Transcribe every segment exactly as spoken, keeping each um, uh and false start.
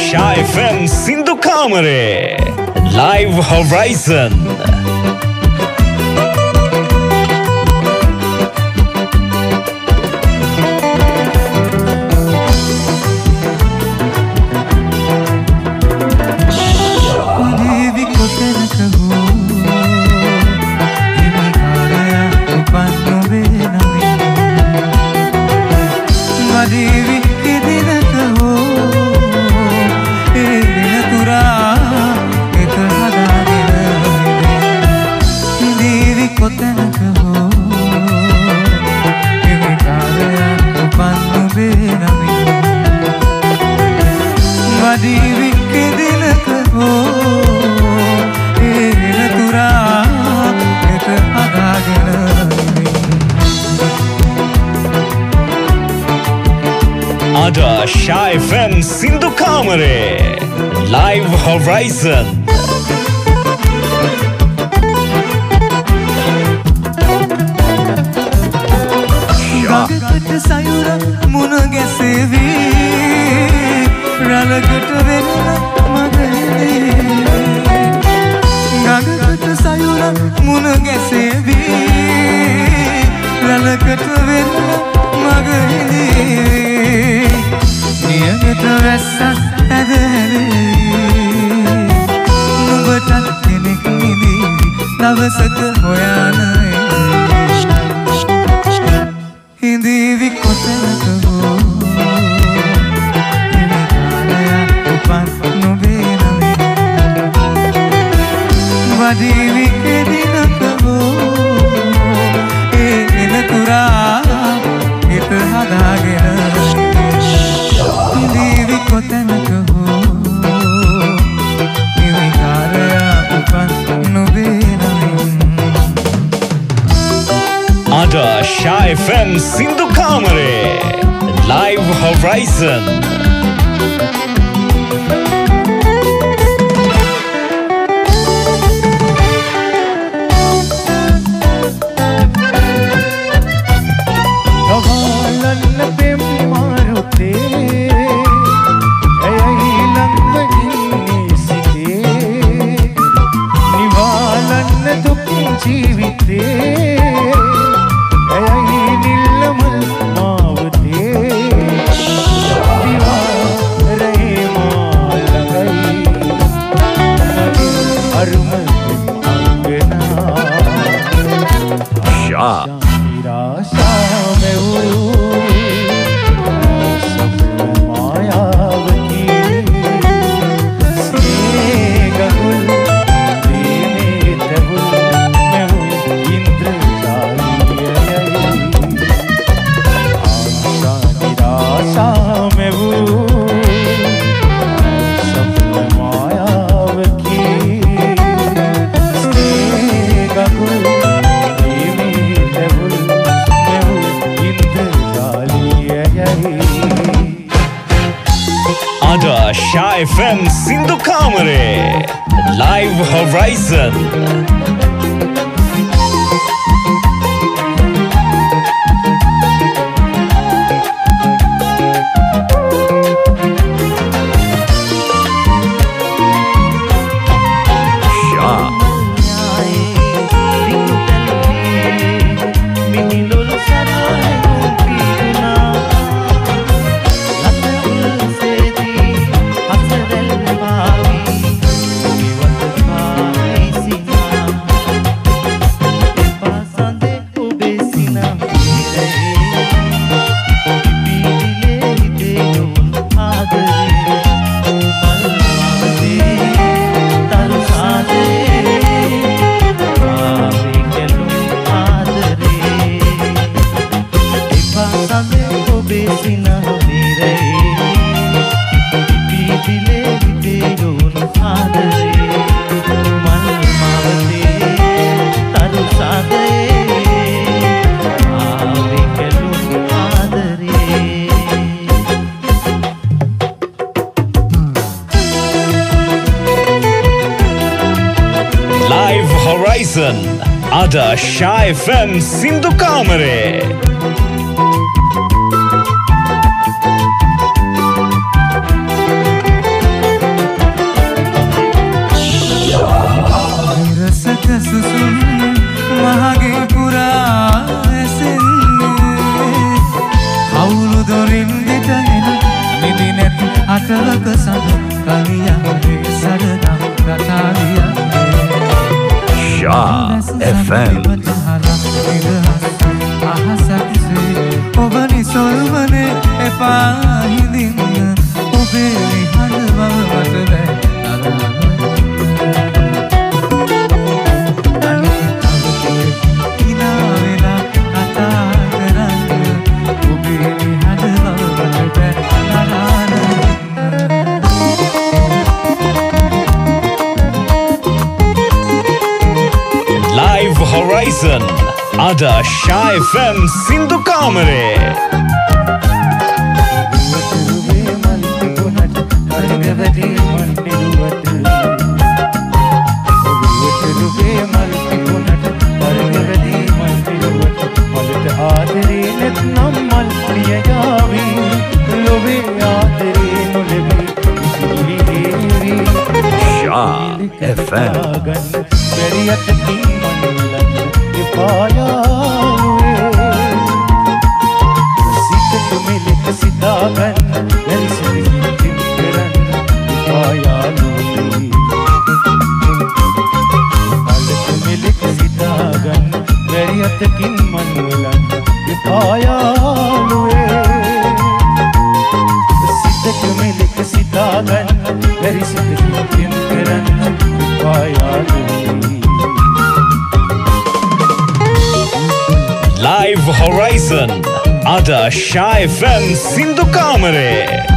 Sha F M Sindhu Kamare Live Horizon. Ada Sha F M Sindhu Kamare Live Horizon. ගඟකට සයුර මුණ ගැසෙවි රළකට වෙන්න මගදී ගඟකට සයුර මුණ ගැසෙවි රළකට වෙන්න මගදී නියමිත රැස්සක් ඇදහැරේ නුඹටත් කෙනෙක් නිදී දවසක හොයන හිඳීවි කොතනක හෝ හිමිකාරයා උපන් නොවේ නමින් වඩීවි කෙදිනක හෝ ඒ එනතුරා හිත හදාගෙන හිඳීවි කොතනක හෝ හිමිකාරයා උපන් නොවේ නමින් Ada Sha F M Sindhu Kamare Live Horizon. Ada Sha F M Sindhu Kamare Live Horizon. Horizon Ada Sha F M Sindhu Kamare. අටවක සඳ කලියන්නේ සරදම් කතාලියන්නේ Shah F M අහසක්සේ ඔබ නිසොල්වනේ එපා හිඳින්න ඔබේ නිහඬ බව මට Live Horizon Ada Shah F M Sindhu Kamare Shah F M Live Horizon Ada Shah F M Sindhu Kamare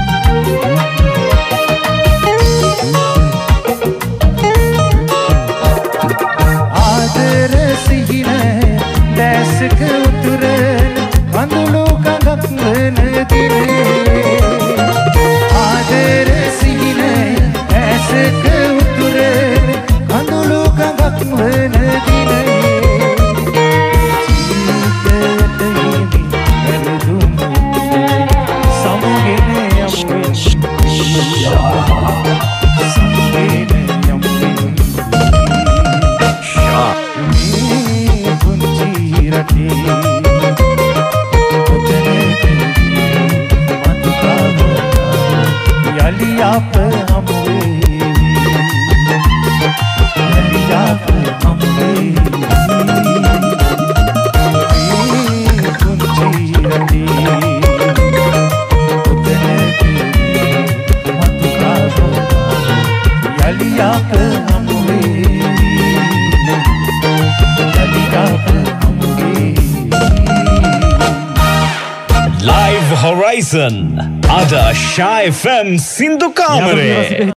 ආදර සිහින දැසක උතුර අඳුළු කඳක් වන දිනේ ආදර සිහින දැසක උතුර අඳුළු කඳක් වන දිනේ Live Horizon Ada Shah F M Sindhu Kamare